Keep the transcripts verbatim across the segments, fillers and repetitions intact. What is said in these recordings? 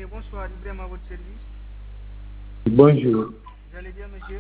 bonsoir, Ibrahim à votre service. Bonjour. Vous allez bien, monsieur?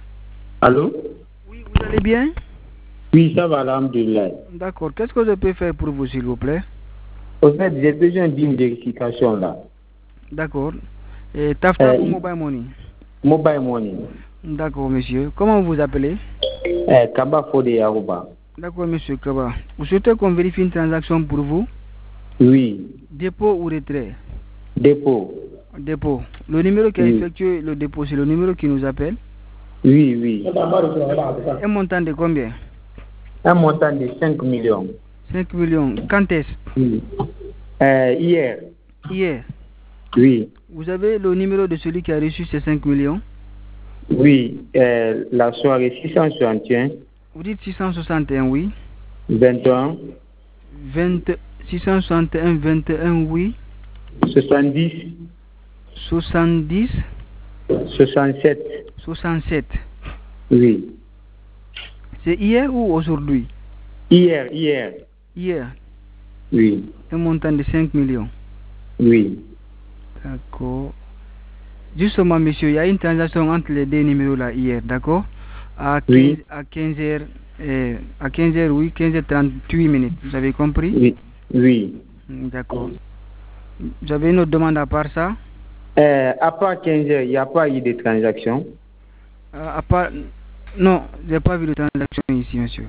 Allô? Oui, vous allez bien? Oui, ça va, alhamdulillah. D'accord. Qu'est-ce que je peux faire pour vous, s'il vous plaît? Au fait, j'ai besoin d'une vérification là. D'accord. Et Tafta Euh, ou Mobile Money? Mobile money. D'accord, monsieur. Comment vous vous appelez? Euh, Kaba Fode Yarouba. D'accord, monsieur Kaba. Vous souhaitez qu'on vérifie une transaction pour vous? Oui. Dépôt ou retrait? Dépôt. Dépôt. Le numéro qui a Oui. effectué le dépôt, c'est le numéro qui nous appelle? Oui, oui. Un montant de combien? Un montant de cinq millions. cinq millions. Quand est-ce? Oui. Euh, hier. Hier. Oui. Vous avez le numéro de celui qui a reçu ces cinq millions? Oui. Euh, la soirée six cent soixante et un. Vous dites six cent soixante et un, oui. vingt et un. vingt, six cent soixante et un, vingt et un, oui. soixante-dix. soixante-dix. soixante-sept. soixante-sept. Oui. C'est hier ou aujourd'hui? Hier, hier. Hier. Oui. Un montant de cinq millions. Oui. D'accord. Justement, monsieur, il y a une transaction entre les deux numéros là hier, d'accord? À quinze, Oui. à quinze heures, euh, à quinze heures, oui, quinze heures trente-huit minutes. Vous avez compris? Oui. Oui. D'accord. Vous avez une autre demande à part ça? Euh, à part quinze heures, il n'y a pas eu de transaction. Euh, à part... Non, je n'ai pas vu de transaction ici, monsieur.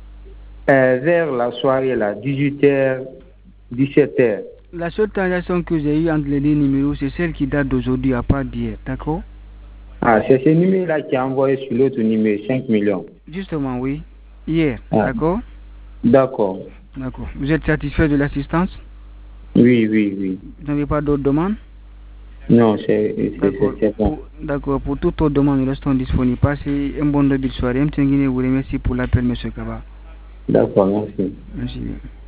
Euh, vers la soirée, là, dix-huit heures, dix-sept heures. La seule transaction que j'ai eue entre les deux numéros, c'est celle qui date d'aujourd'hui, à part d'hier, d'accord? Ah, c'est ce numéro-là qui a envoyé sur l'autre numéro, cinq millions. Justement, oui. Hier, Ah. d'accord? D'accord. D'accord. Vous êtes satisfait de l'assistance? Oui, oui, oui. Vous n'avez pas d'autres demandes? Non, c'est D'accord. bon. Pour, d'accord. Pour toute autre demande, nous restons disponibles. Passez un bon début de soirée. M. Tenguine vous remercie pour l'appel, M. Kaba. D'accord, merci. Merci.